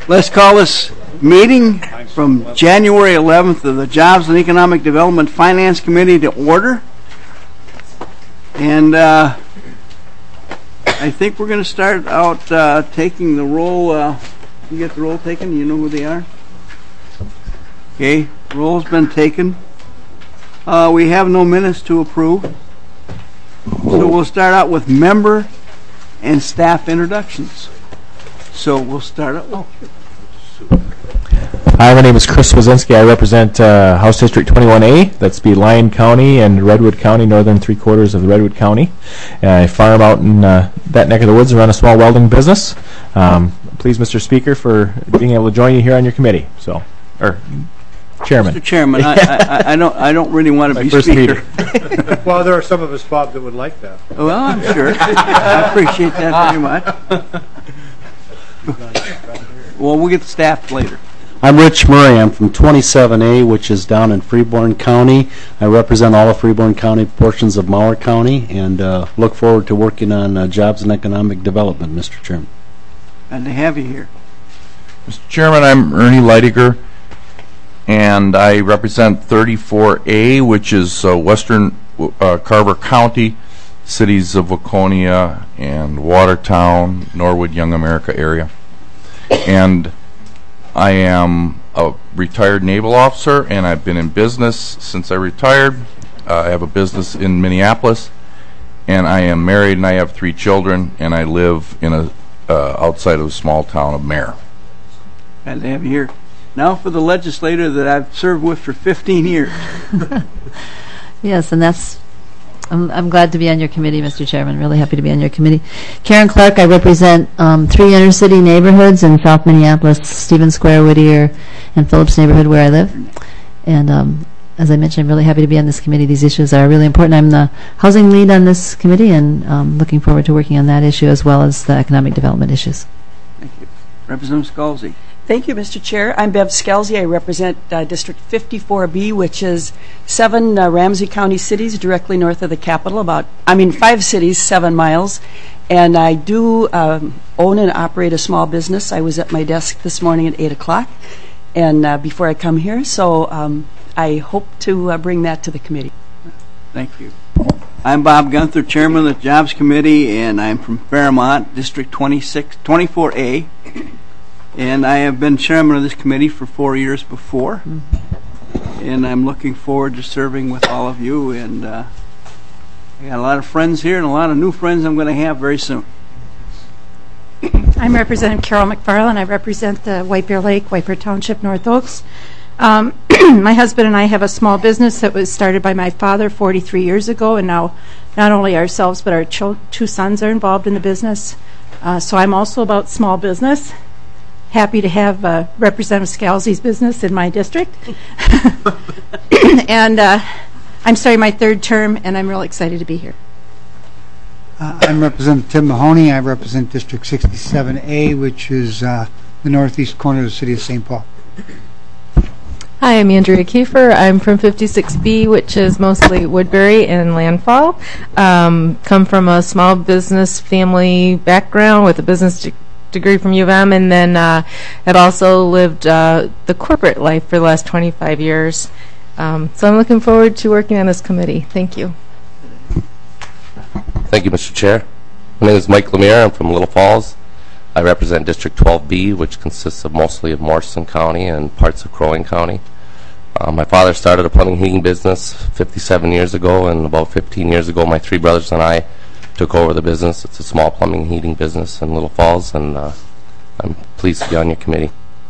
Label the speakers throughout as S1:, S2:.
S1: Let's call this meeting from January 11th of the Jobs and Economic Development Finance Committee to order. And I think we're going to start out taking the roll. You get the roll taken? You know who they are? Okay, roll's been taken. We have no minutes to approve. So we'll start out with member and staff introductions. So we'll start out.
S2: Hi, my name is Chris Wazinski. I represent House District 21A. That's be Lyon County and Redwood County, northern three-quarters of the Redwood County. I farm out in that neck of the woods and run a small welding business. Please, Mr. Speaker, for being able to join you here on your committee. So, or Chairman.
S1: Mr. Chairman, I don't really want to be Speaker.
S3: Well, there are some of us, Bob, that would like that.
S1: Well, I'm sure. I appreciate that very much. Well, we'll get the staff later.
S4: I'm Rich Murray. I'm from 27A, which is down in Freeborn County. I represent all of Freeborn County, portions of Mower County, and look forward to working on jobs and economic development, Mr. Chairman.
S1: And to have you here.
S5: Mr. Chairman, I'm Ernie Leidiger, and I represent 34A, which is western Carver County, cities of Waconia and Watertown, Norwood, Young America area. And I am a retired naval officer, and I've been in business since I retired. I have a business in Minneapolis, and I am married, and I have 3 children, and I live in a outside of the small town of Mare.
S1: And to have you here. Now for the legislator that I've served with for 15 years.
S6: Yes, and that's, I'm glad to be on your committee, Mr. Chairman. Really happy to be on your committee. Karen Clark, I represent 3 inner city neighborhoods in South Minneapolis, Stevens Square, Whittier, and Phillips neighborhood where I live. And as I mentioned, I'm really happy to be on this committee. These issues are really important. I'm the housing lead on this committee, and looking forward to working on that issue as well as the economic development issues.
S1: Thank you. Representative Scalzi.
S7: Thank you, Mr. Chair. I'm Bev Scalzi. I represent District 54B, which is 7 Ramsey County cities directly north of the capital, 5 cities, 7 miles. And I do own and operate a small business. I was at my desk this morning at 8 o'clock and before I come here. So I hope to bring that to the committee.
S1: Thank you. I'm Bob Gunther, Chairman of the Jobs Committee, and I'm from Fairmont, District 24A. And I have been chairman of this committee for 4 years before. And I'm looking forward to serving with all of you. And I got a lot of friends here and a lot of new friends I'm going to have very soon.
S8: I'm Representative Carol McFarland. I represent the White Bear Lake, White Bear Township, North Oaks. My husband and I have a small business that was started by my father 43 years ago, and now not only ourselves but our 2 sons are involved in the business. So I'm also about small business. Happy to have Representative Scalzi's business in my district. And I'm starting my 3rd term, and I'm real excited to be here.
S9: I'm Representative Tim Mahoney. I represent District 67A, which is the northeast corner of the city of St. Paul.
S10: Hi, I'm Andrea Kiefer. I'm from 56B, which is mostly Woodbury and Landfall. Come from a small business family background with a business degree from U of M, and then have also lived the corporate life for the last 25 years. So I'm looking forward to working on this committee. Thank you.
S11: Thank you, Mr. Chair. My name is Mike Lemire. I'm from Little Falls. I represent District 12B, which consists of mostly of Morrison County and parts of Crow Wing County. My father started a plumbing heating business 57 years ago, and about 15 years ago my 3 brothers and I took over the business. It's a small plumbing heating business in Little Falls, and I'm pleased to be on your committee.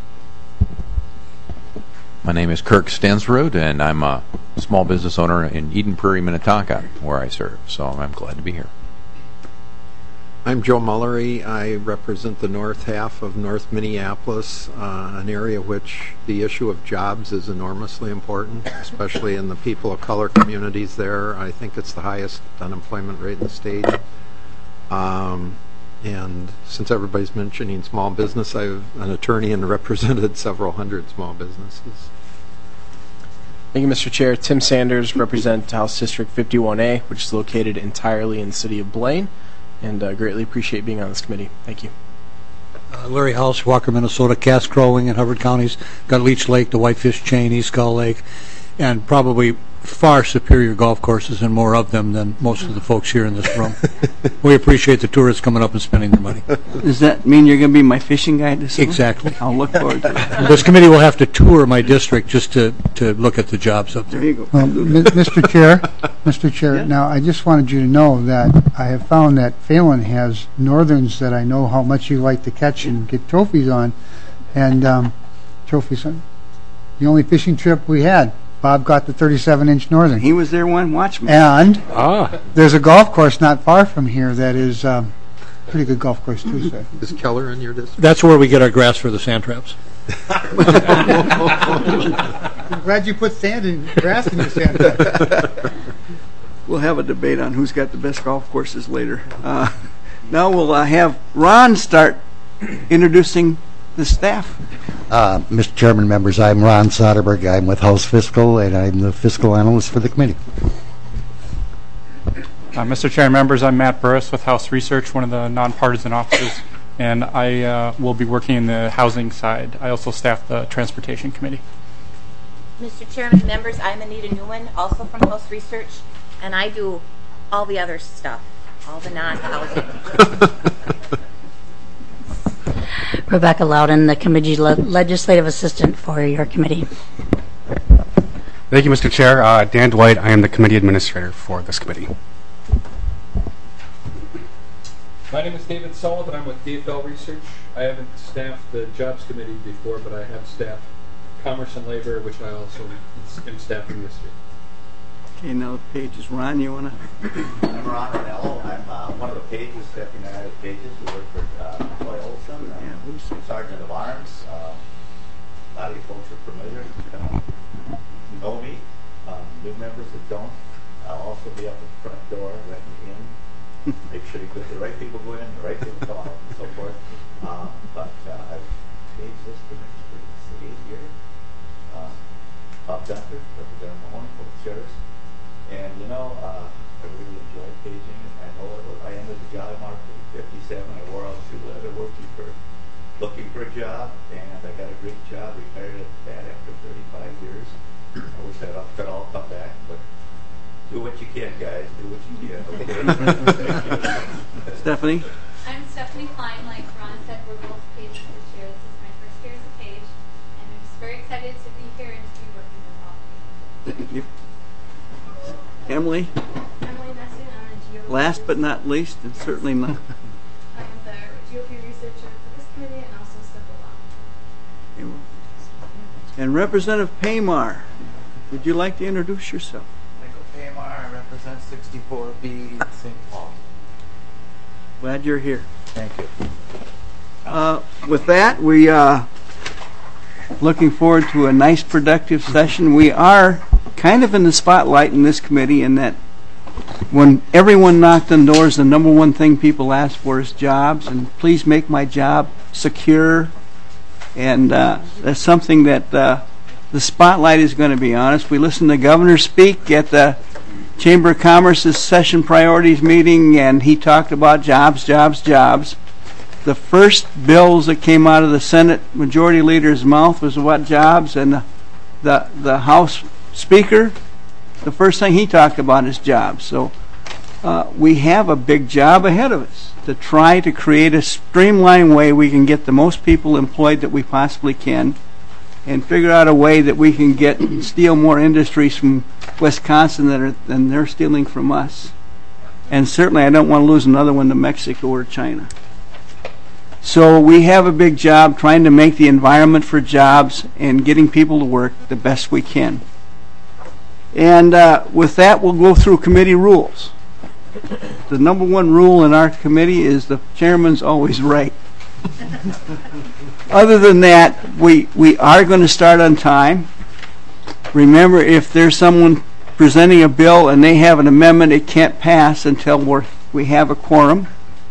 S12: My name is Kirk Stensrud, and I'm a small business owner in Eden Prairie, Minnetonka, where I serve, so I'm glad to be here.
S3: I'm Joe Mullery. I represent the north half of North Minneapolis, an area which the issue of jobs is enormously important, especially in the people of color communities there. I think it's the highest unemployment rate in the state. And since everybody's mentioning small business, I'm an attorney and represented several hundred small businesses.
S13: Thank you, Mr. Chair. Tim Sanders, represent House District 51A, which is located entirely in the city of Blaine, and greatly appreciate being on this committee. Thank you.
S14: Larry House, Walker, Minnesota, Cass, Crow Wing, and Hubbard counties. Got Leech Lake, the Whitefish Chain, East Gull Lake, and probably far superior golf courses and more of them than most of the folks here in this room. We appreciate the tourists coming up and spending their money.
S1: Does that mean you're going to be my fishing guide this summer?
S14: Exactly.
S1: I'll look forward to it.
S14: This committee will have to tour my district just to look at the jobs up there.
S1: There you go.
S9: Well, Mr. Chair,
S1: Yeah.
S9: now I just wanted you to know that I have found that Phelan has northerns that I know how much you like to catch and get trophies on, and trophies on. The only fishing trip we had, Bob got the 37-inch northern.
S1: He was there one, watch me.
S9: And there's a golf course not far from here that is pretty good golf course too, sir.
S3: Is Keller in your district?
S14: That's where we get our grass for the sand traps.
S9: I'm glad you put sand and grass in your sand.
S1: We'll have a debate on who's got the best golf courses later. Now we'll have Ron start introducing the staff.
S15: Mr. Chairman, members, I'm Ron Soderberg. I'm with House Fiscal, and I'm the fiscal analyst for the committee.
S16: Mr. Chair and members, I'm Matt Burris with House Research, one of the nonpartisan offices, and I will be working in the housing side. I also staff the Transportation Committee.
S17: Mr. Chairman, members, I'm Anita Newman, also from House Research, and I do all the other stuff, all the non-housing.
S18: Rebecca Loudon, the committee legislative assistant for your committee.
S19: Thank you, Mr. Chair. Dan Dwight, I am the committee administrator for this committee.
S20: My name is David Sullivan. I'm with DFL Research. I haven't staffed the Jobs Committee before, but I have staffed Commerce and Labor, which I also am staffing this year.
S1: Okay, now the page is Ron. You want to?
S21: I'm Ron Ranello. I'm one of the pages, Deputy United Pages. We work for Troy Olson, Sergeant of Arms. A lot of you folks are familiar, know me. New members that don't, I'll also be up at the front door, letting you in. Make sure you get the right people go in, the right people come out, and so forth. But I've paged this committee for 8 years. Bob Dunker, Representative Mahoney, both chairs. And you know, I really enjoy paging. I know I ended the job market at 57. I wore out shoe leather looking for a job, and I got a great job. Retired at that after 35 years. I wish that could all come back, but do what you can, guys. Do what you can. Okay.
S1: Stephanie.
S22: I'm Stephanie Klein. Like Ron said, we're both pages this year. This is my first year as a page, and I'm just very excited to be here and to be working with all of you.
S1: Thank you. Emily.
S22: Emily Nesson, I'm a GOP.
S1: Last but not least, and certainly not.
S22: I'm the GOP researcher for this committee and also civil law.
S1: And Representative Paymar, would you like to introduce yourself?
S23: Michael Paymar, I represent 64B St. Paul.
S1: Glad you're here.
S23: Thank you.
S1: With that, we looking forward to a nice, productive session. We are kind of in the spotlight in this committee in that when everyone knocked on doors, the number one thing people ask for is jobs, and please make my job secure. And that's something that the spotlight is going to be on us. We listened to the governor speak at the Chamber of Commerce's session priorities meeting, and he talked about jobs, jobs, jobs. The first bills that came out of the Senate Majority Leader's mouth was about jobs, and the House Speaker, the first thing he talked about is jobs. So we have a big job ahead of us to try to create a streamlined way we can get the most people employed that we possibly can, and figure out a way that we can steal more industries from Wisconsin than they're stealing from us. And certainly I don't want to lose another one to Mexico or China. So we have a big job trying to make the environment for jobs and getting people to work the best we can. And with that, we'll go through committee rules. The number one rule in our committee is the chairman's always right. Other than that, we are going to start on time. Remember, if there's someone presenting a bill and they have an amendment, it can't pass until we have a quorum.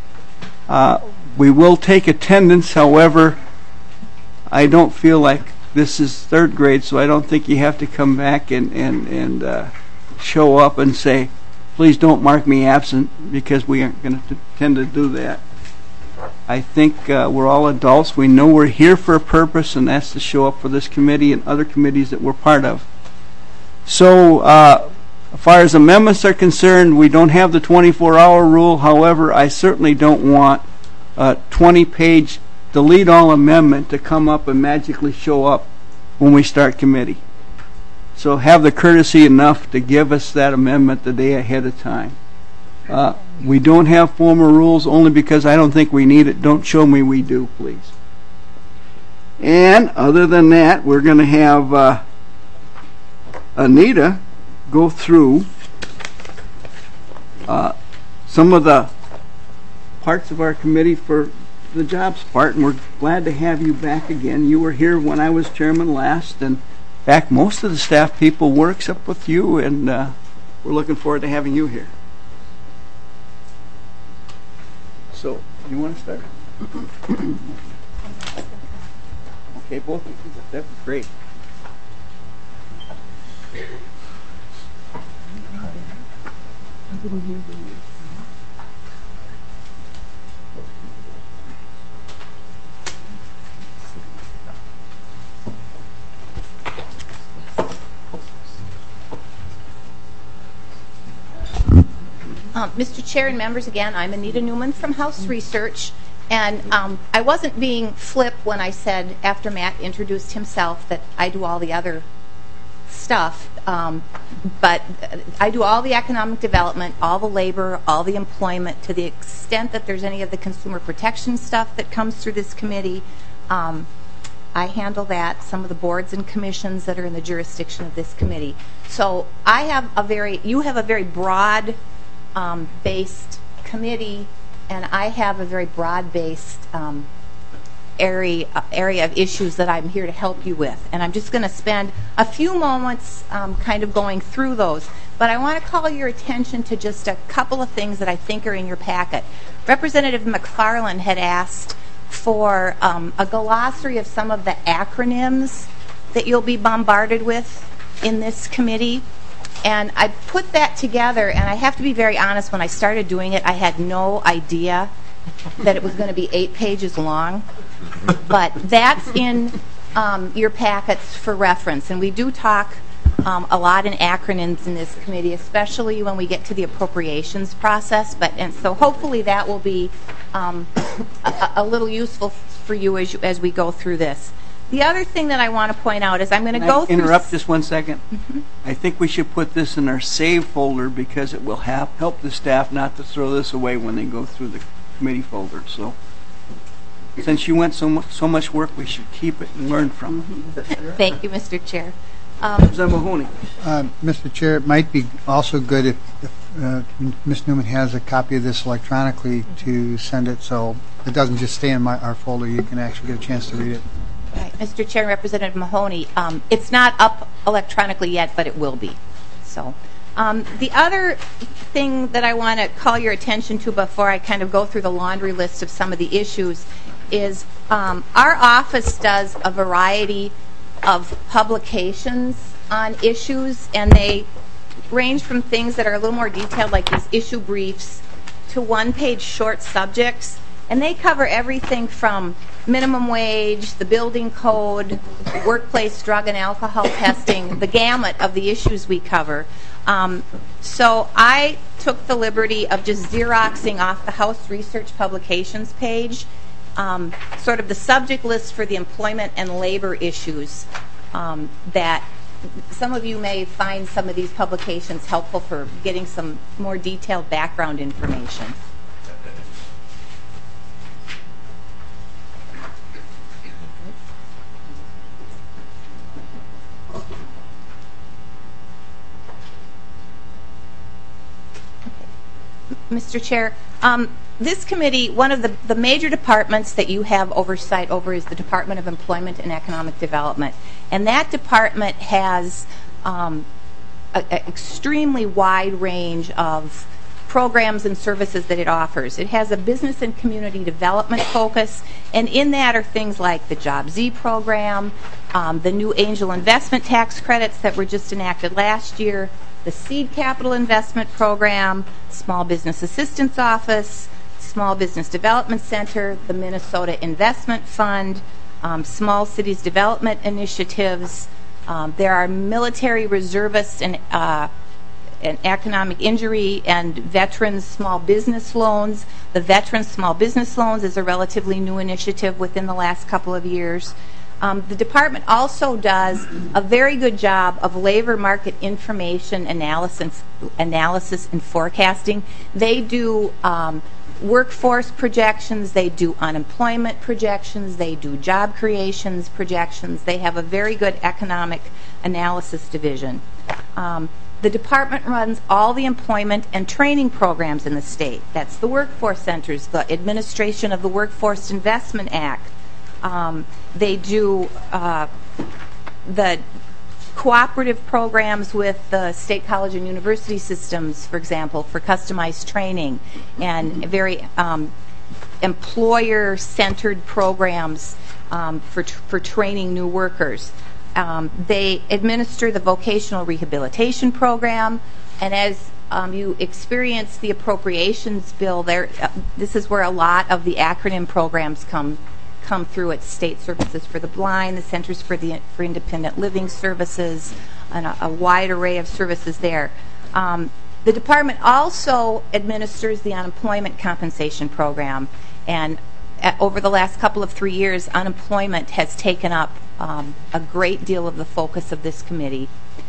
S1: We will take attendance. However, I don't feel like this is third grade, so I don't think you have to come back and show up and say, please don't mark me absent, because we aren't going to tend to do that. I think we're all adults. We know we're here for a purpose, and that's to show up for this committee and other committees that we're part of. So, as far as amendments are concerned, we don't have the 24-hour rule. However, I certainly don't want a 20-page delete all amendment to come up and magically show up when we start committee. So have the courtesy enough to give us that amendment the day ahead of time. We don't have formal rules only because I don't think we need it. Don't show me we do, please. And other than that, we're going to have Anita go through some of the parts of our committee for the jobs part, and we're glad to have you back again. You were here when I was chairman last, and in fact, most of the staff people were except with you, and we're looking forward to having you here. So, you want to start? Okay, both of you. That was great.
S17: Mr. Chair and members, again, I'm Anita Newman from House Research, and I wasn't being flip when I said, after Matt introduced himself, that I do all the other stuff, but I do all the economic development, all the labor, all the employment, to the extent that there's any of the consumer protection stuff that comes through this committee. I handle that, some of the boards and commissions that are in the jurisdiction of this committee. So you have a very broad based committee, and I have a very broad-based area of issues that I'm here to help you with. And I'm just going to spend a few moments kind of going through those. But I want to call your attention to just a couple of things that I think are in your packet. Representative McFarland had asked for a glossary of some of the acronyms that you'll be bombarded with in this committee. And I put that together, and I have to be very honest, when I started doing it, I had no idea that it was going to be 8 pages long. But that's in your packets for reference. And we do talk a lot in acronyms in this committee, especially when we get to the appropriations process. And so hopefully that will be a little useful for you as we go through this. The other thing that I want to point out is I'm going to go through...
S1: Interrupt just 1 second. Mm-hmm. I think we should put this in our save folder because it will help the staff not to throw this away when they go through the committee folder. So, since you went so much work, we should keep it and learn from it.
S17: Thank you, Mr. Chair.
S1: Mahoney.
S9: Mr. Chair, it might be also good if Ms. Newman has a copy of this electronically to send it, so it doesn't just stay in our folder. You can actually get a chance to read it.
S17: Right. Mr. Chair and Representative Mahoney, it's not up electronically yet, but it will be. So, the other thing that I want to call your attention to before I kind of go through the laundry list of some of the issues is our office does a variety of publications on issues, and they range from things that are a little more detailed, like these issue briefs, to one-page short subjects. And they cover everything from minimum wage, the building code, workplace drug and alcohol testing, the gamut of the issues we cover. So I took the liberty of just Xeroxing off the House Research Publications page, sort of the subject list for the employment and labor issues that some of you may find some of these publications helpful for getting some more detailed background information. Mr. Chair, this committee, one of the major departments that you have oversight over is the Department of Employment and Economic Development. And that department has an extremely wide range of programs and services that it offers. It has a business and community development focus, and in that are things like the Job Z program, the new angel investment tax credits that were just enacted last year, the Seed Capital Investment Program, Small Business Assistance Office, Small Business Development Center, the Minnesota Investment Fund, Small Cities Development Initiatives. There are military reservists and economic injury and veterans small business loans. The Veterans Small Business Loans is a relatively new initiative within the last couple of years. The department also does a very good job of labor market information analysis and forecasting. They do workforce projections, they do unemployment projections, they do job creations projections. They have a very good economic analysis division. The department runs all the employment and training programs in the state. That's the workforce centers, the administration of the Workforce Investment Act. They do the cooperative programs with the state college and university systems, for example, for customized training, and very employer-centered programs for training new workers. They administer the vocational rehabilitation program, and as you experience the appropriations bill, this is where a lot of the acronym programs come through. It's State Services for the Blind, the Centers for Independent Living Services, and a wide array of services there. The department also administers the unemployment compensation program, and over the last couple of 3 years, unemployment has taken up a great deal of the focus of this committee.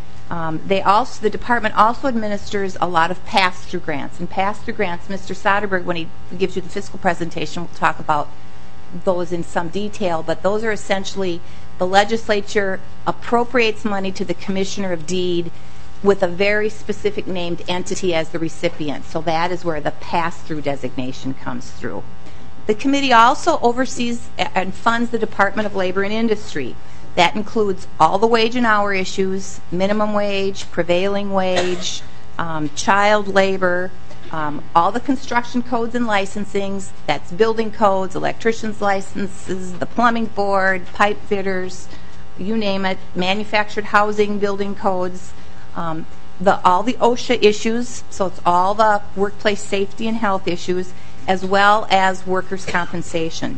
S17: The department also administers a lot of pass-through grants. And pass-through grants, Mr. Soderberg, when he gives you the fiscal presentation, will talk about those in some detail, but those are essentially the legislature appropriates money to the Commissioner of Deed with a very specific named entity as the recipient. So that is where the pass-through designation comes through. The committee also oversees and funds the Department of Labor and Industry. That includes all the wage and hour issues, minimum wage, prevailing wage, child labor, all the construction codes and licensings. That's building codes, electricians' licenses, the plumbing board, pipe fitters, you name it, manufactured housing, building codes, all the OSHA issues, so it's all the workplace safety and health issues, as well as workers' compensation.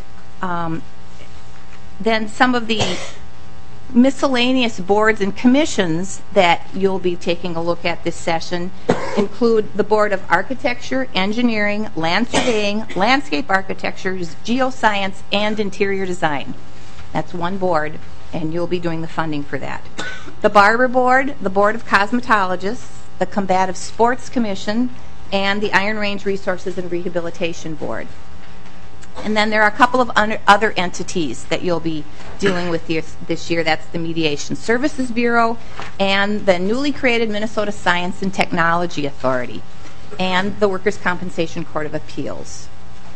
S17: Then some of the miscellaneous boards and commissions that you'll be taking a look at this session include the Board of Architecture, Engineering, Land Surveying, Landscape Architecture, Geoscience, and Interior Design. That's one board, and you'll be doing the funding for that. The Barber Board, the Board of Cosmetologists, the Combative Sports Commission, and the Iron Range Resources and Rehabilitation Board. And then there are a couple of other entities that you'll be dealing with this year. That's the Mediation Services Bureau and the newly created Minnesota Science and Technology Authority and the Workers' Compensation Court of Appeals.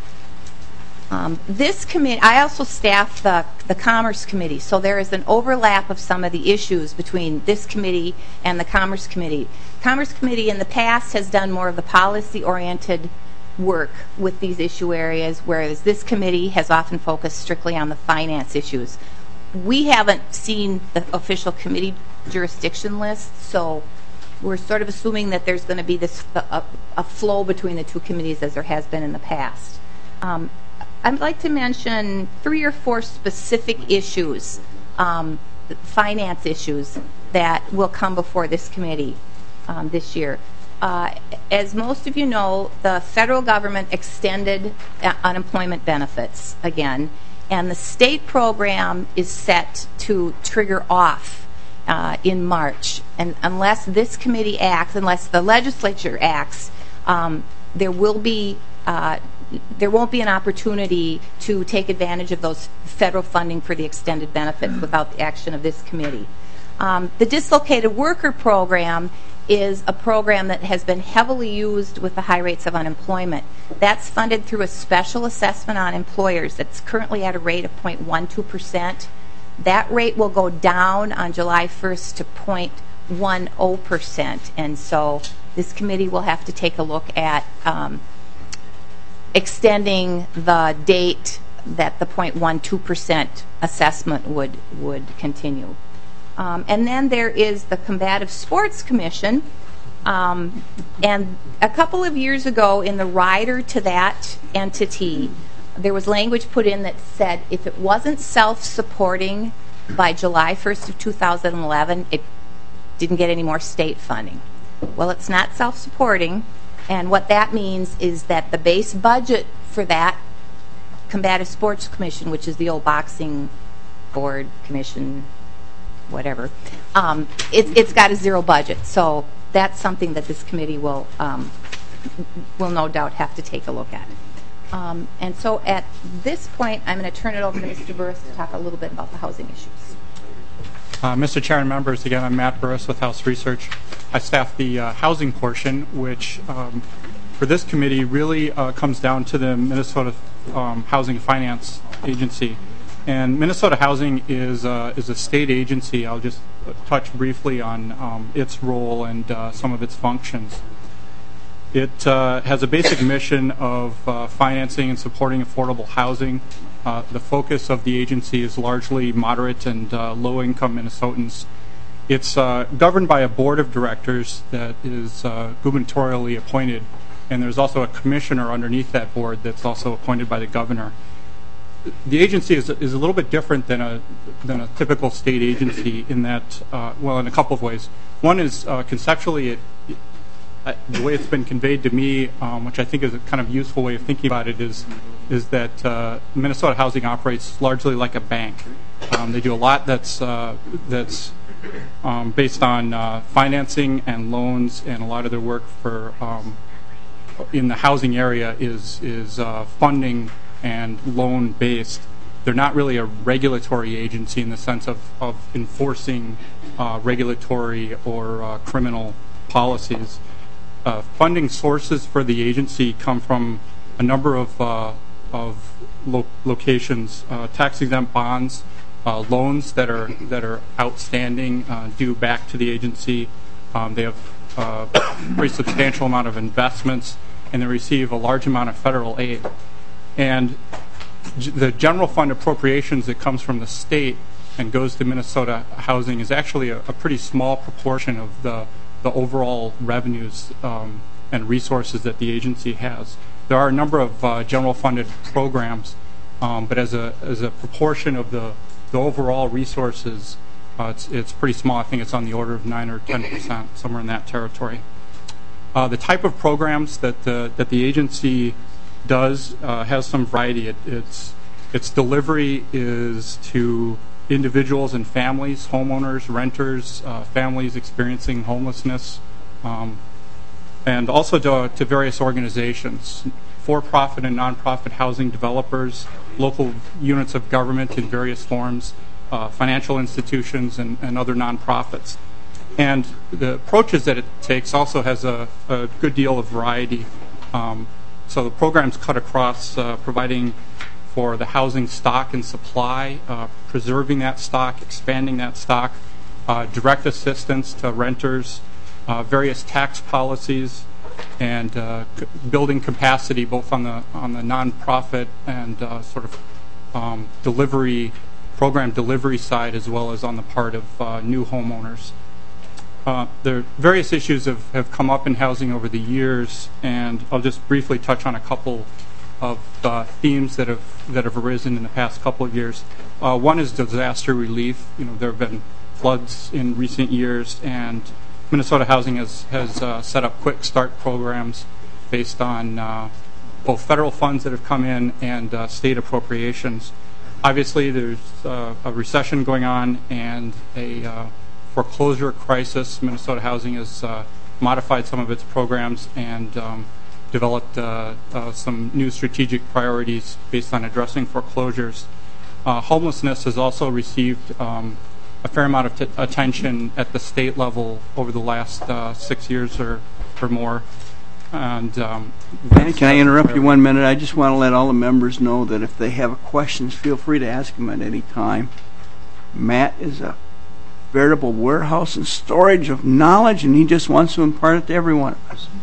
S17: This committee, I also staff the Commerce Committee, so there is an overlap of some of the issues between this committee and the Commerce Committee. Commerce Committee in the past has done more of the policy-oriented work with these issue areas, whereas this committee has often focused strictly on the finance issues. We haven't seen the official committee jurisdiction list, so we're sort of assuming that there's going to be a flow between the two committees as there has been in the past. I'd like to mention 3 or 4 specific issues, finance issues, that will come before this committee this year. As most of you know, the federal government extended unemployment benefits again, and the state program is set to trigger off in March. And unless this committee acts, unless the legislature acts, there won't be an opportunity to take advantage of those federal funding for the extended benefits without the action of this committee. The Dislocated Worker Program is a program that has been heavily used with the high rates of unemployment. That's funded through a special assessment on employers that's currently at a rate of 0.12%. That rate will go down on July 1st to 0.10%, and so this committee will have to take a look at extending the date that the 0.12% assessment would continue. And then there is the Combative Sports Commission, And a couple of years ago, in the rider to that entity, there was language put in that said if it wasn't self-supporting by July 1st of 2011, it didn't get any more state funding. Well, it's not self-supporting, and what that means is that the base budget for that Combative Sports Commission, which is the old boxing board commission, whatever, it's got a zero budget. So that's something that this committee will no doubt have to take a look at. And so at this point, I'm going to turn it over to Mr. Burris to talk a little bit about the housing issues.
S16: Mr. Chair and members, again, I'm Matt Burris with House Research. I staff the housing portion, which for this committee really comes down to the Minnesota Housing Finance Agency. And Minnesota Housing is a state agency. I'll just touch briefly on its role and some of its functions. It has a basic mission of financing and supporting affordable housing. The focus of the agency is largely moderate and low-income Minnesotans. It's governed by a board of directors that is gubernatorially appointed, and there's also a commissioner underneath that board that's also appointed by the governor. The agency is a little bit different than a typical state agency in that, well, in a couple of ways. One is conceptually, the way it's been conveyed to me, which I think is a kind of useful way of thinking about it, is that Minnesota Housing operates largely like a bank. They do a lot that's based on financing and loans, and a lot of their work for in the housing area is funding and loan based. They're not really a regulatory agency in the sense of enforcing regulatory or criminal policies. Funding sources for the agency come from a number of locations: tax-exempt bonds, loans that are outstanding, due back to the agency. They have a pretty substantial amount of investments, and they receive a large amount of federal aid. And the general fund appropriations that comes from the state and goes to Minnesota Housing is actually a pretty small proportion of the overall revenues and resources that the agency has. There are a number of general funded programs, but as a proportion of the overall resources, it's pretty small. I think it's on the order of 9 or 10%, somewhere in that territory. The type of programs that the agency does has some variety. Its delivery is to individuals and families, homeowners, renters, families experiencing homelessness, and also to various organizations, for-profit and non-profit housing developers, local units of government in various forms, financial institutions, and other nonprofits. And the approaches that it takes also has a good deal of variety. So the programs cut across providing for the housing stock and supply, preserving that stock, expanding that stock, direct assistance to renters, various tax policies, and building capacity both on the nonprofit and sort of program delivery side, as well as on the part of new homeowners. There are various issues have come up in housing over the years, and I'll just briefly touch on a couple of themes that have arisen in the past couple of years. One is disaster relief. There have been floods in recent years, and Minnesota Housing has set up quick start programs based on both federal funds that have come in and state appropriations. Obviously, there's a recession going on and a foreclosure crisis. Minnesota Housing has modified some of its programs and developed some new strategic priorities based on addressing foreclosures. Homelessness has also received a fair amount of attention at the state level over the last 6 years or more. And
S1: can I interrupt you 1 minute? I just want to let all the members know that if they have questions, feel free to ask them at any time. Matt is a veritable warehouse and storage of knowledge, and he just wants to impart it to every one of us.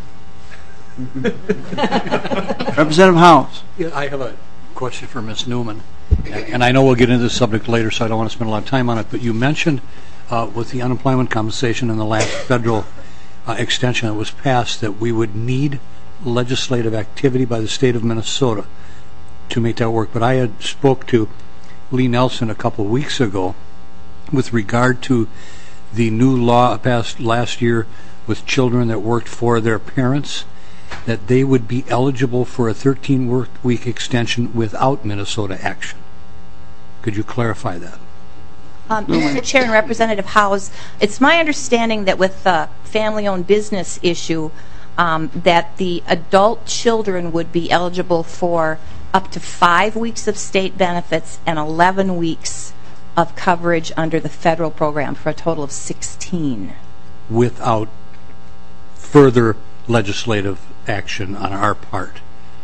S1: Representative House.
S14: Yeah, I have a question for Ms. Newman, and I know we'll get into this subject later, so I don't want to spend a lot of time on it, but you mentioned with the unemployment compensation in the last federal extension that was passed that we would need legislative activity by the state of Minnesota to make that work. But I had spoke to Lee Nelson a couple of weeks ago with regard to the new law passed last year with children that worked for their parents, that they would be eligible for a 13-week extension without Minnesota action. Could you clarify that?
S17: Mr. Chair and Representative Howes, it's my understanding that with the family-owned business issue, that the adult children would be eligible for up to 5 weeks of state benefits and 11 weeks of coverage under the federal program for a total of 16.
S14: Without further legislative action on our part.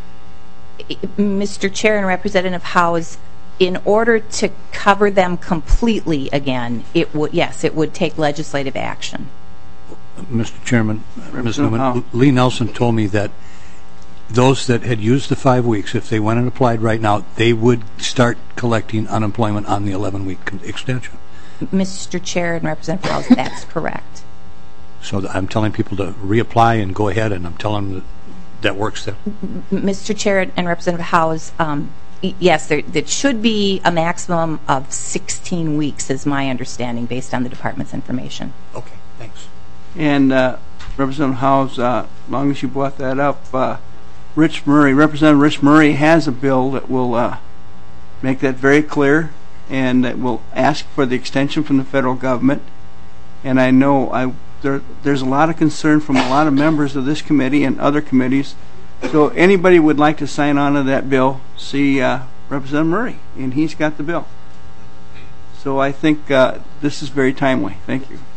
S17: Mr. Chair and Representative Howes, in order to cover them completely again, it would take legislative action.
S14: Mr. Chairman, Ms. Newman, Lee Nelson told me that those that had used the 5 weeks, if they went and applied right now, they would start collecting unemployment on the 11-week extension.
S17: Mr. Chair and Representative Howes, that's correct.
S14: So I'm telling people to reapply and go ahead, and I'm telling them that works there.
S17: Mr. Chair and Representative Howes, yes, there should be a maximum of 16 weeks, is my understanding, based on the department's information.
S14: Okay, thanks.
S1: And Representative Howes, as long as you brought that up, Representative Rich Murray has a bill that will make that very clear, and that will ask for the extension from the federal government. And I know there's a lot of concern from a lot of members of this committee and other committees. So anybody would like to sign on to that bill, see Representative Murray, and he's got the bill. So I think this is very timely. Thank you.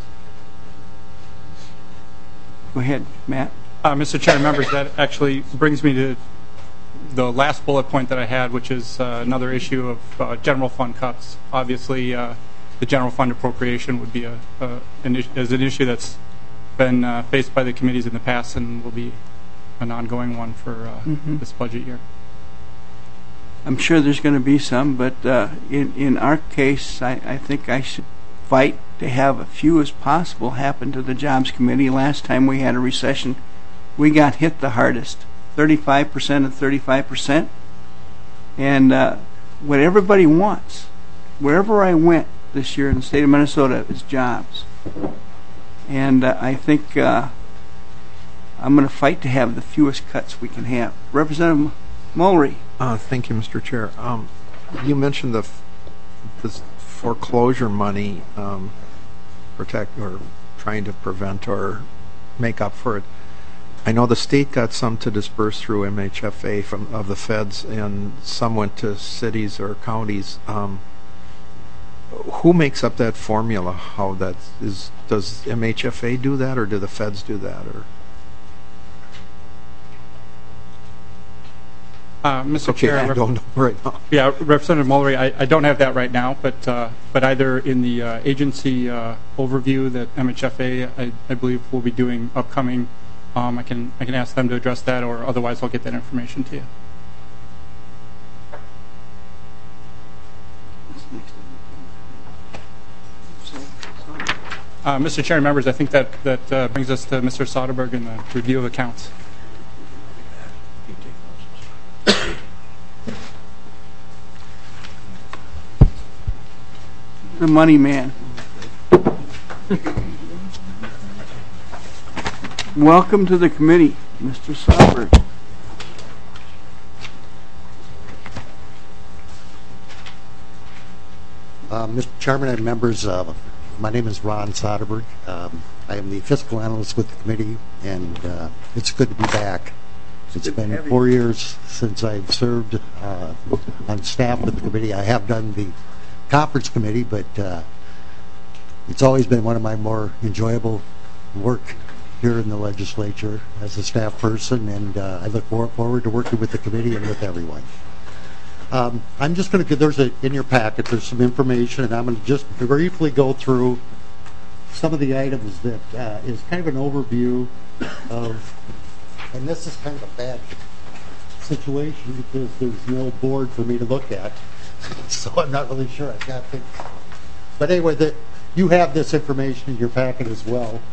S1: Go ahead, Matt.
S16: Mr. Chair, members, that actually brings me to the last bullet point that I had, which is another issue of general fund cuts. Obviously, the general fund appropriation would be an issue that's been faced by the committees in the past and will be an ongoing one for this budget year.
S1: I'm sure there's going to be some, but in our case, I think I should fight to have a few as possible happen to the Jobs Committee. Last time we had a recession, we got hit the hardest, 35% and 35%. And what everybody wants, wherever I went this year in the state of Minnesota, is jobs. And I think I'm going to fight to have the fewest cuts we can have. Representative Mulry.
S3: Thank you, Mr. Chair. You mentioned the foreclosure money, protect or trying to prevent or make up for it. I know the state got some to disperse through MHFA of the feds, and some went to cities or counties. Who makes up that formula? How that is? Does MHFA do that, or do the feds do that, or?
S16: Mr.
S3: Okay,
S16: Chair,
S3: I don't know right now.
S16: Yeah, Representative Mulry, I don't have that right now, but either in the agency overview that MHFA, I believe, will be doing upcoming, I can ask them to address that, or otherwise I'll get that information to you. Mr. Chair and members, I think that brings us to Mr. Soderberg and the review of accounts.
S1: The money man. Welcome to the committee, Mr. Soderberg.
S15: Mr. Chairman and members, my name is Ron Soderberg. I am the fiscal analyst with the committee, and it's good to be back. It's been 4 years since I've served on staff with the committee. I have done the conference committee, but it's always been one of my more enjoyable work here in the legislature as a staff person, and I look forward to working with the committee and with everyone. I'm just going to, in your packet, there's some information, and I'm going to just briefly go through some of the items that is kind of an overview of, and this is kind of a bad situation because there's no board for me to look at, so I'm not really sure I've got things. But anyway, you have this information in your packet as well.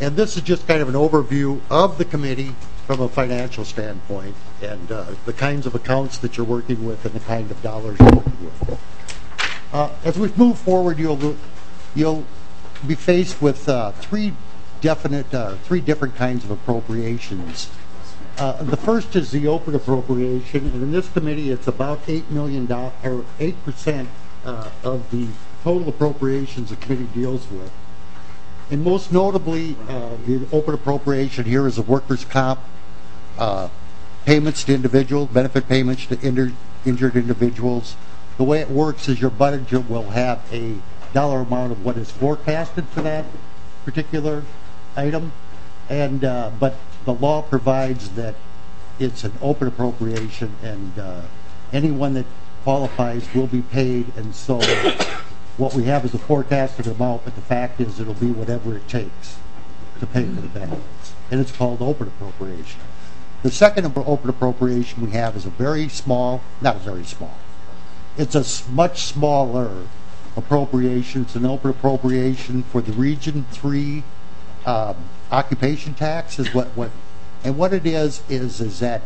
S15: And this is just kind of an overview of the committee from a financial standpoint and the kinds of accounts that you're working with and the kind of dollars you're working with. As we move forward, you'll be faced with three different kinds of appropriations. The first is the open appropriation, and in this committee, it's about $8 million, or 8% of the total appropriations the committee deals with. And most notably, the open appropriation here is a workers' comp payments to individuals, benefit payments to injured individuals. The way it works is your budget will have a dollar amount of what is forecasted for that particular item, and but the law provides that it's an open appropriation, and anyone that qualifies will be paid. And so what we have is a forecasted amount, but the fact is it'll be whatever it takes to pay for the benefits, and it's called open appropriation. The second open appropriation we have is a very small, not very small, it's a much smaller appropriation. It's an open appropriation for the Region 3 occupation tax is what it is that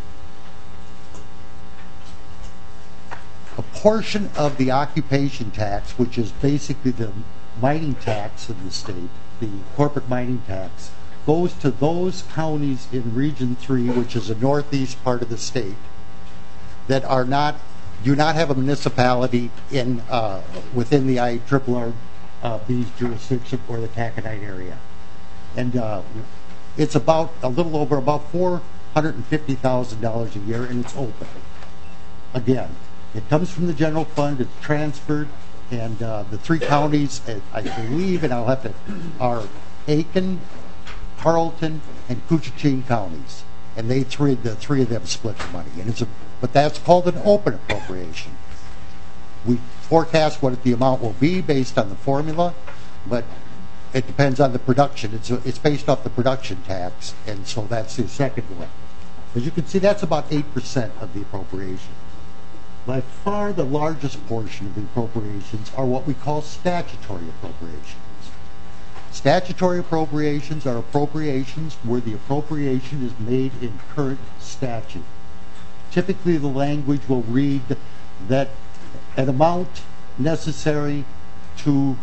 S15: a portion of the occupation tax, which is basically the mining tax in the state, the corporate mining tax, goes to those counties in Region 3, which is the northeast part of the state, that do not have a municipality in within the IRRB's jurisdiction or the taconite area. And it's about a little over about $450,000 a year, and it's open. Again, it comes from the general fund, it's transferred, and the three counties, I believe, and I'll have to, are Aiken, Carlton, and Couchiching counties, and the three of them split the money, and but that's called an open appropriation. We forecast what the amount will be based on the formula, but it depends on the production. It's based off the production tax, and so that's the second one. As you can see, that's about 8% of the appropriation. By far the largest portion of the appropriations are what we call statutory appropriations. Statutory appropriations are appropriations where the appropriation is made in current statute. Typically the language will read that an amount necessary to,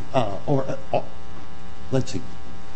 S15: let's see,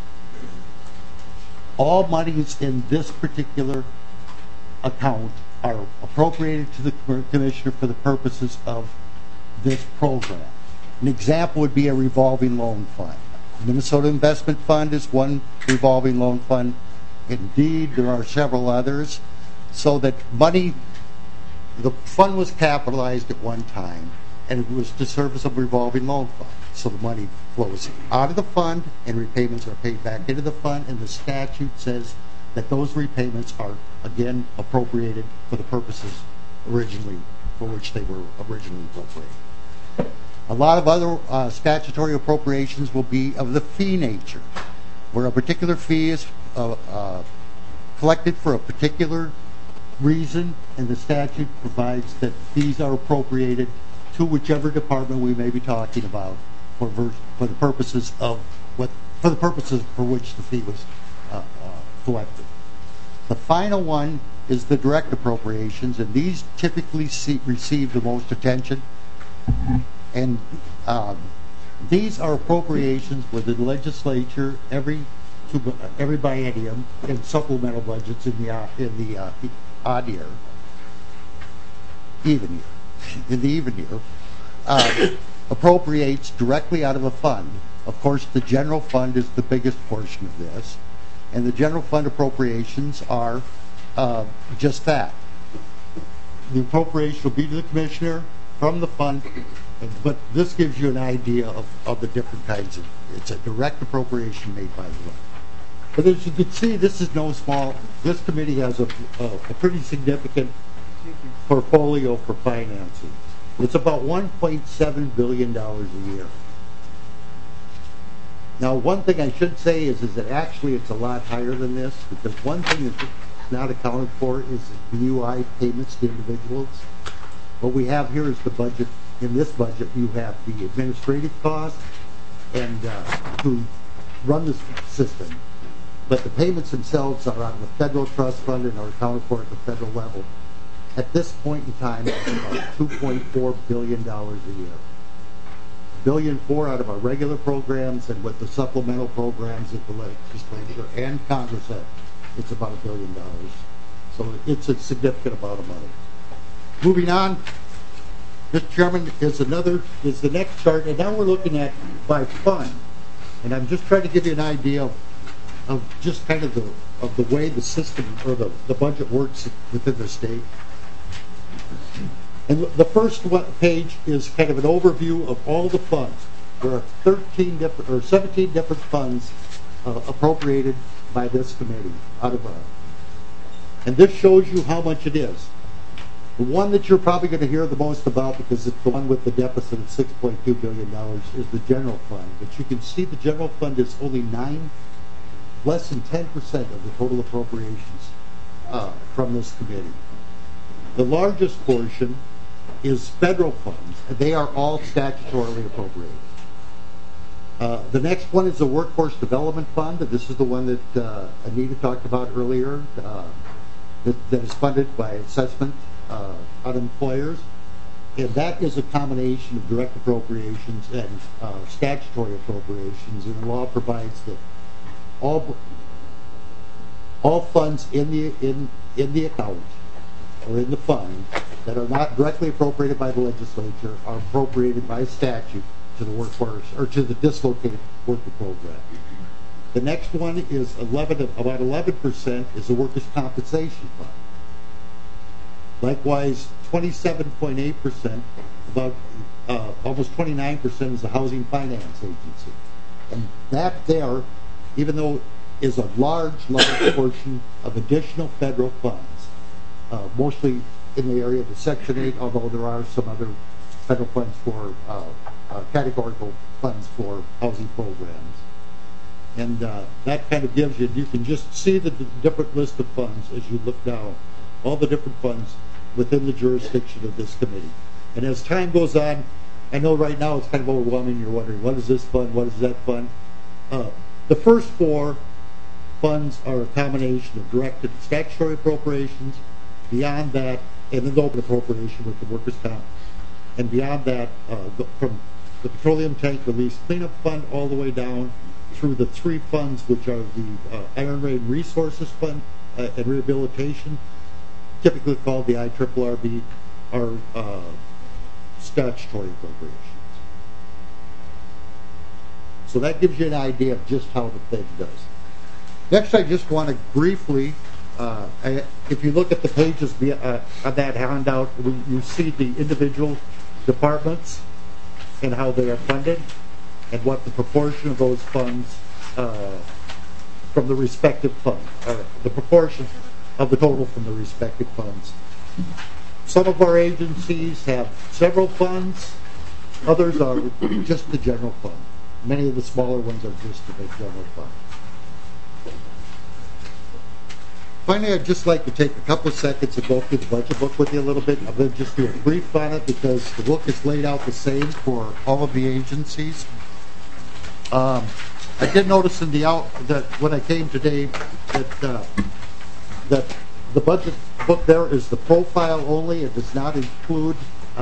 S15: all monies in this particular account are appropriated to the commissioner for the purposes of this program. An example would be a revolving loan fund. Minnesota Investment Fund is one revolving loan fund. Indeed, there are several others. So that money, the fund was capitalized at one time, and it was to serve as a revolving loan fund. So the money flows out of the fund, and repayments are paid back into the fund, and the statute says that those repayments are, again, appropriated for the purposes originally, for which they were originally appropriated. A lot of other statutory appropriations will be of the fee nature, where a particular fee is collected for a particular reason, and the statute provides that fees are appropriated to whichever department we may be talking about for the purposes of for which the fee was collected. The final one is the direct appropriations, and these typically receive the most attention. And these are appropriations where the legislature every biennium in supplemental budgets in the odd year, even year, appropriates directly out of a fund. Of course, the general fund is the biggest portion of this, and the general fund appropriations are just that. The appropriation will be to the commissioner from the fund, but this gives you an idea of the different kinds of, it's a direct appropriation made by the fund. But as you can see, this is no small, this committee has a pretty significant portfolio for financing. It's about $1.7 billion a year. Now, one thing I should say is that actually it's a lot higher than this, because one thing that's not accounted for is the UI payments to individuals. What we have here is the budget. In this budget, you have the administrative costs and to run the system. but the payments themselves are on the federal trust fund and are accounted for at the federal level. At this point in time, it's about $2.4 billion a year. $1.4 billion out of our regular programs, and with the supplemental programs that the legislature and Congress have, it's about $1 billion. So it's a significant amount of money. Moving on, Mr. Chairman, is the next chart, and now we're looking at by fund. And I'm just trying to give you an idea of just kind of the way the system or the budget works within the state. And the first page is kind of an overview of all the funds. There are 17 different funds appropriated by this committee out of and this shows you how much it is. The one that you're probably going to hear the most about, because it's the one with the deficit of $6.2 billion, is the general fund. But you can see the general fund is only less than 10% of the total appropriations from this committee. The largest portion is federal funds, and they are all statutorily appropriated. The next one is the Workforce Development Fund, and this is the one that Anita talked about earlier, that is funded by assessment on employers, and that is a combination of direct appropriations and statutory appropriations, and the law provides that all funds in the account or in the fund that are not directly appropriated by the legislature are appropriated by statute to the workforce or to the dislocated worker program. The next one is about 11% is the workers' compensation fund. Likewise, 27.8%, about almost 29% is the housing finance agency. And that there, even though is a large portion of additional federal funds, mostly in the area of the Section 8, although there are some other federal funds for categorical funds for housing programs. And that kind of gives you can just see the different list of funds as you look down, all the different funds within the jurisdiction of this committee. And as time goes on, I know right now it's kind of overwhelming. You're wondering, what is this fund? What is that fund? The first four funds are a combination of direct and statutory appropriations. Beyond that, and an open appropriation with the workers' comp. And beyond that, from the Petroleum Tank Release Cleanup Fund all the way down through the three funds, which are the Iron Rain Resources Fund and Rehabilitation, typically called the IRRB, are statutory appropriations. So that gives you an idea of just how the thing does. Next, I just want to briefly, if you look at the pages on that handout, you see the individual departments and how they are funded and what the proportion of those funds from the respective fund, the proportion of the total from the respective funds. Some of our agencies have several funds, others are just the general fund. Many of the smaller ones are just the general fund. Finally, I'd just like to take a couple of seconds to go through the budget book with you a little bit. I'm going to just do a brief on it because the book is laid out the same for all of the agencies. I did notice in that when I came today that the budget book there is the profile only. It does not include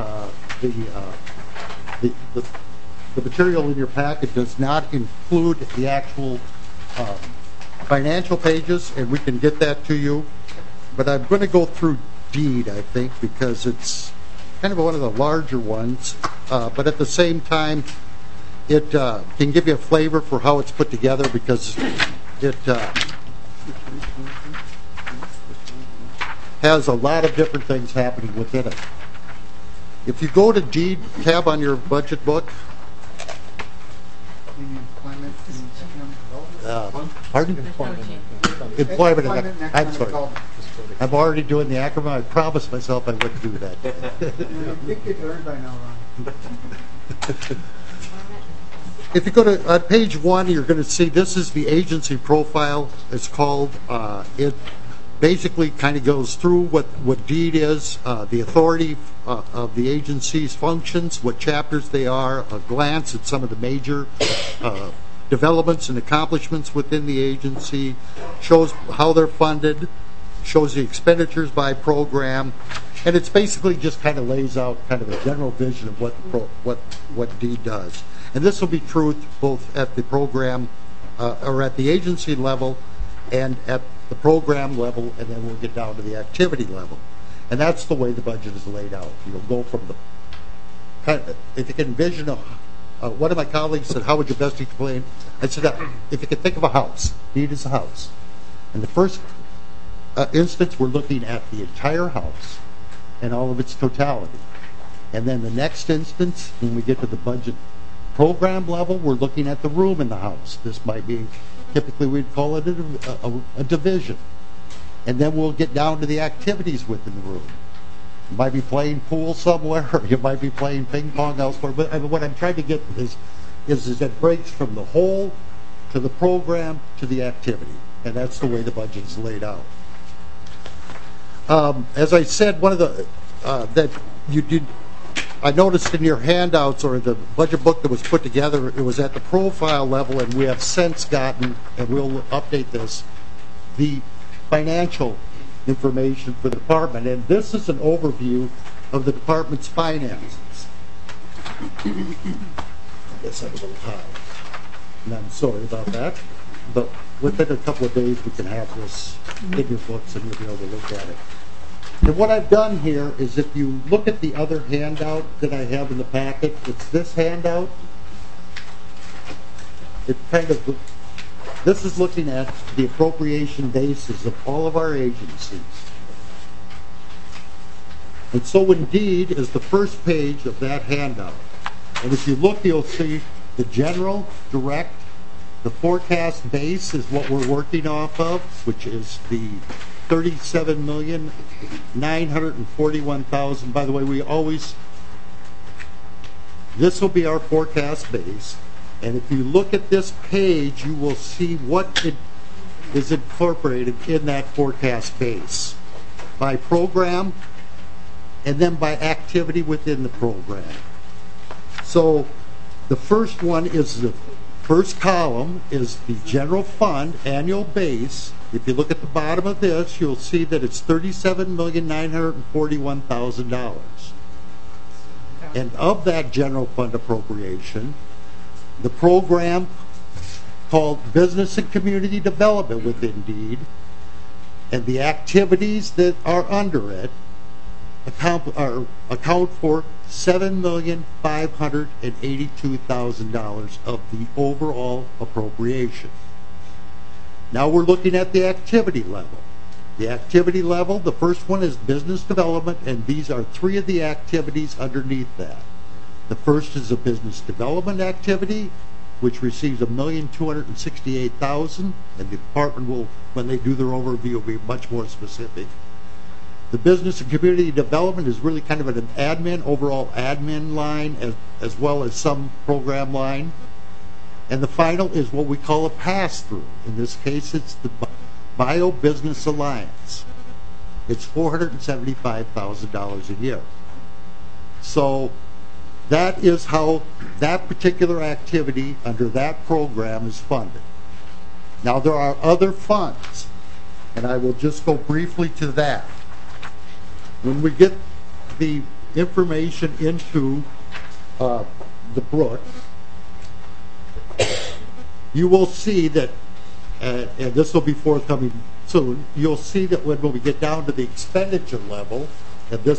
S15: the material in your packet. Does not include the actual financial pages, and we can get that to you. But I'm going to go through deed, I think, because it's kind of one of the larger ones. But at the same time, it can give you a flavor for how it's put together because it has a lot of different things happening within it. If you go to deed tab on your budget book, pardon? Employment. I'm sorry. I'm already doing the acronym. I promised myself I wouldn't do that.
S9: You've learned by now, Ron.
S15: If you go to page 1, you're going to see this is the agency profile. It's called. It basically kind of goes through what deed is, the authority of the agency's functions, what chapters they are, a glance at some of the major developments and accomplishments within the agency, shows how they're funded, shows the expenditures by program, and it's basically just kind of lays out kind of a general vision of what DEED does. And this will be true both at the program or at the agency level and at the program level, and then we'll get down to the activity level. And that's the way the budget is laid out. You'll go from the kind of, if you can envision one of my colleagues said, how would you best explain? I said, if you can think of a house, DEED is a house. In the first instance, we're looking at the entire house and all of its totality. And then the next instance, when we get to the budget program level, we're looking at the room in the house. This might be, typically we'd call it a division. And then we'll get down to the activities within the room. You might be playing pool somewhere, or you might be playing ping pong elsewhere. But what I'm trying to get is it breaks from the whole to the program to the activity. And that's the way the budget is laid out. As I said, one of the that you did, I noticed in your handouts or the budget book that was put together, it was at the profile level, and we have since gotten, and we'll update this, the financial information for the department. And this is an overview of the department's finances. I guess I'm a little high, and I'm sorry about that. But within a couple of days, we can have this in your books, and you'll be able to look at it. And what I've done here is, if you look at the other handout that I have in the packet, it's this handout. It kind of, this is looking at the appropriation basis of all of our agencies. And so Indeed is the first page of that handout. And if you look, you'll see the general, direct, the forecast base is what we're working off of, which is the $37,941,000. By the way, we always, this will be our forecast base. And if you look at this page, you will see what is incorporated in that forecast base by program and then by activity within the program. So the first one is the first column is the general fund annual base. If you look at the bottom of this, you'll see that it's $37,941,000. And of that general fund appropriation, the program called Business and Community Development with Indeed, and the activities that are under it account for $7,582,000 of the overall appropriation. Now we're looking at the activity level. The activity level, the first one is business development, and these are three of the activities underneath that. The first is a business development activity, which receives $1,268,000, and the department will, when they do their overview, be much more specific. The business and community development is really kind of an admin, overall admin line, as well as some program line. And the final is what we call a pass-through. In this case, it's the Bio Business Alliance. It's $475,000 a year. So that is how that particular activity under that program is funded. Now there are other funds, and I will just go briefly to that. When we get the information into the book, you will see that, and this will be forthcoming soon, you'll see that when we get down to the expenditure level, and the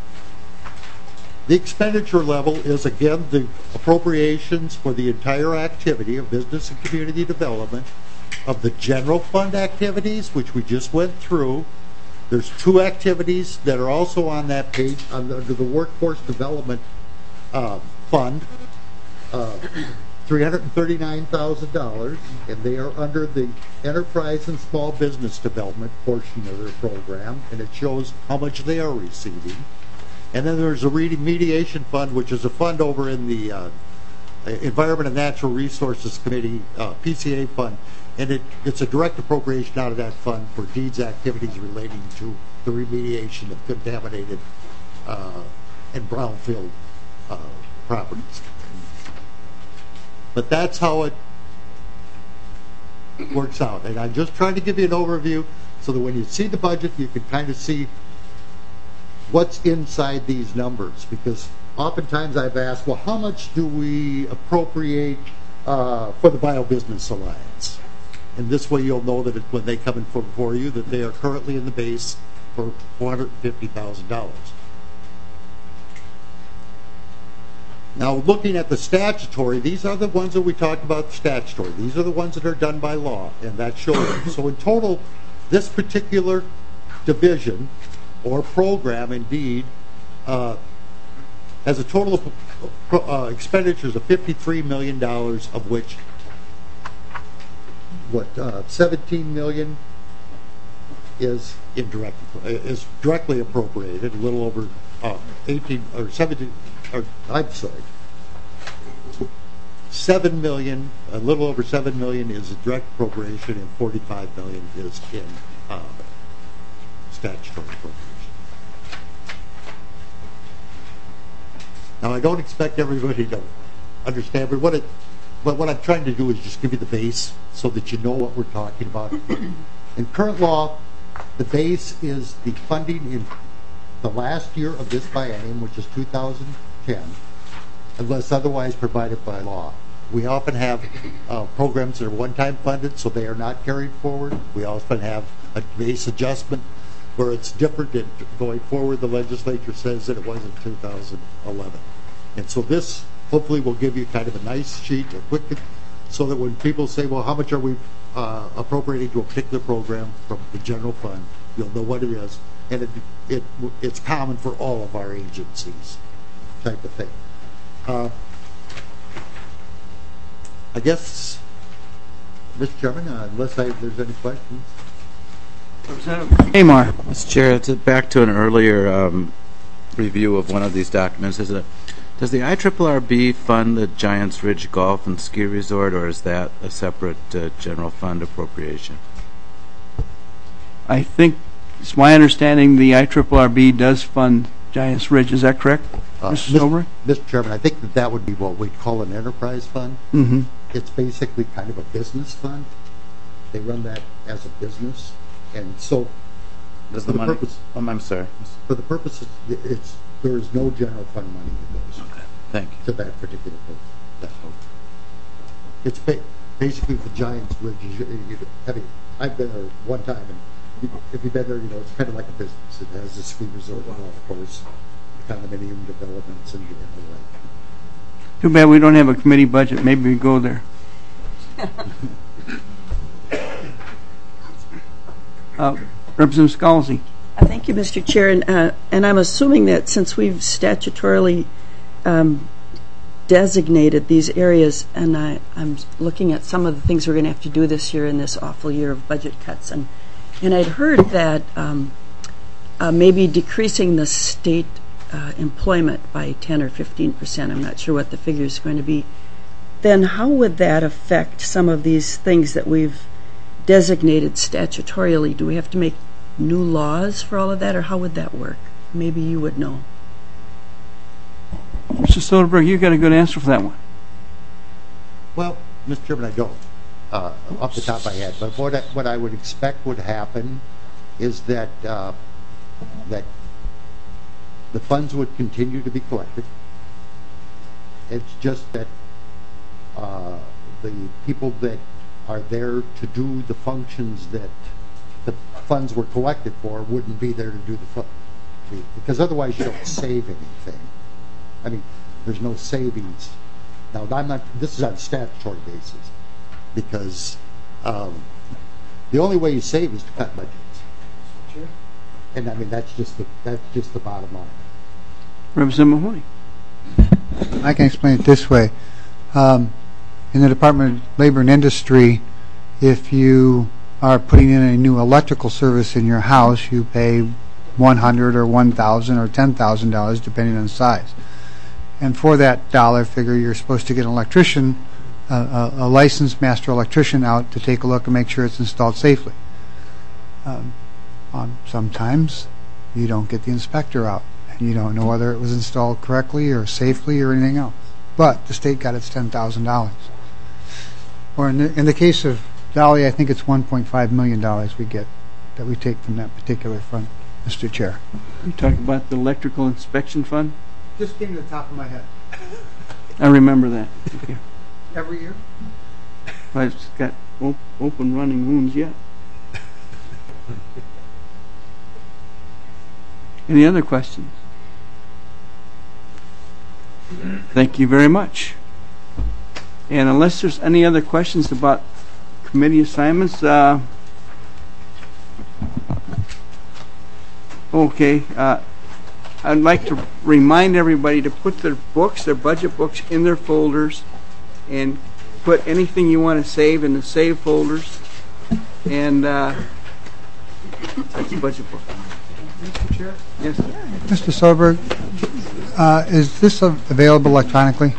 S15: expenditure level is, again, the appropriations for the entire activity of business and community development, of the general fund activities, which we just went through. There's two activities that are also on that page under the workforce development fund, $339,000, and they are under the enterprise and small business development portion of their program, and it shows how much they are receiving. And then there's a remediation fund, which is a fund over in the Environment and Natural Resources Committee, PCA fund, and it's a direct appropriation out of that fund for deeds activities relating to the remediation of contaminated and brownfield properties. But that's how it works out. And I'm just trying to give you an overview so that when you see the budget, you can kind of see what's inside these numbers. Because oftentimes I've asked, well, how much do we appropriate for the Bio-Business Alliance? And this way you'll know that when they come in for you, that they are currently in the base for $450,000. Now, looking at the statutory, these are the ones that we talked about statutory. These are the ones that are done by law, and that shows. So in total, this particular division or program, indeed, has a total of expenditures of $53 million, of which, $17 million is directly appropriated, a little over 18 or 17. I'm sorry. 7 million, a little over 7 million is a direct appropriation, and 45 million is in statutory appropriation. Now, I don't expect everybody to understand, but what I'm trying to do is just give you the base so that you know what we're talking about. In current law, the base is the funding in the last year of this biennium, which is 2010, unless otherwise provided by law. We often have programs that are one-time funded, so they are not carried forward. We often have a base adjustment where it's different, and going forward the legislature says that it was in 2011. And so this hopefully will give you kind of a nice sheet, a quick, so that when people say, well, how much are we appropriating to a particular program from the general fund, you'll know what it is. And it's common for all of our agencies, type of thing. I guess, Mr. Chairman, unless there's any questions.
S1: Amar.
S23: Mr. Chair, back to an earlier review of one of these documents. Does the IRRB fund the Giants Ridge Golf and Ski Resort, or is that a separate general fund appropriation?
S1: I think it's my understanding the IRRB does fund Giants Ridge. Is that correct, Mr. Silver?
S15: Mr. Chairman, I think that would be what we'd call an enterprise fund.
S1: Mm-hmm.
S15: It's basically kind of a business fund. They run that as a business, and so
S23: does the money? I'm sorry.
S15: For the purposes, there is no general fund money that goes to that particular program. It's basically the Giants Ridge. I've been there one time, and if you've been there, it's kind of like a business. It has a ski resort and golf course, condominium developments, and the like.
S1: Too bad we don't have a committee budget. Maybe we go there. Representative Scalzi.
S7: Thank you, Mr. Chair. And I'm assuming that since we've statutorily designated these areas, and I'm looking at some of the things we're going to have to do this year in this awful year of budget cuts, and I'd heard that maybe decreasing the state employment by 10 or 15%, I'm not sure what the figure is going to be, then how would that affect some of these things that we've designated statutorily? Do we have to make new laws for all of that, or how would that work? Maybe you would know.
S1: Mr. Soderberg, you got a good answer for that one.
S15: Well, Mr. Chairman, I don't, off the top of my head. But what I would expect would happen is that that the funds would continue to be collected. It's just that the people that are there to do the functions that the funds were collected for wouldn't be there to do because otherwise you don't save anything. I mean, there's no savings. Now, this is on a statutory basis, because the only way you save is to cut budgets. Sure. And I mean, that's just the bottom line.
S1: Representative Mahoney.
S9: I can explain it this way. In the Department of Labor and Industry, if you are putting in a new electrical service in your house, you pay $100 or $1,000 or $10,000 depending on the size. And for that dollar figure, you're supposed to get an electrician, a licensed master electrician out to take a look and make sure it's installed safely. Sometimes you don't get the inspector out, and you don't know whether it was installed correctly or safely or anything else. But the state got its $10,000. Or in the case of Dolly, I think it's $1.5 million we get, that we take from that particular fund, Mr. Chair.
S1: You talking about the electrical inspection fund?
S9: Just came to the top of my head.
S1: I remember that. Okay.
S9: Every year?
S1: I've got open running wounds yet. Any other questions? Thank you very much. And unless there's any other questions about committee assignments, okay, I'd like to remind everybody to put their books, their budget books, in their folders, and put anything you want to save in the save folders. And that's the budget book.
S9: Mr. Chair?
S1: Yes.
S9: Mr. Soderberg, is this available electronically?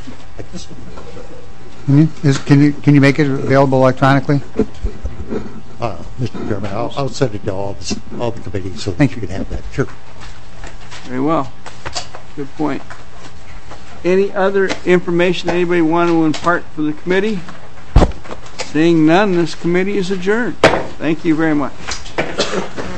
S9: Can you make it available electronically?
S15: Mr. Chairman, I'll send it to all the committees so that you can have that. Sure.
S1: Very well. Good point. Any other information anybody want to impart for the committee? Seeing none, this committee is adjourned. Thank you very much.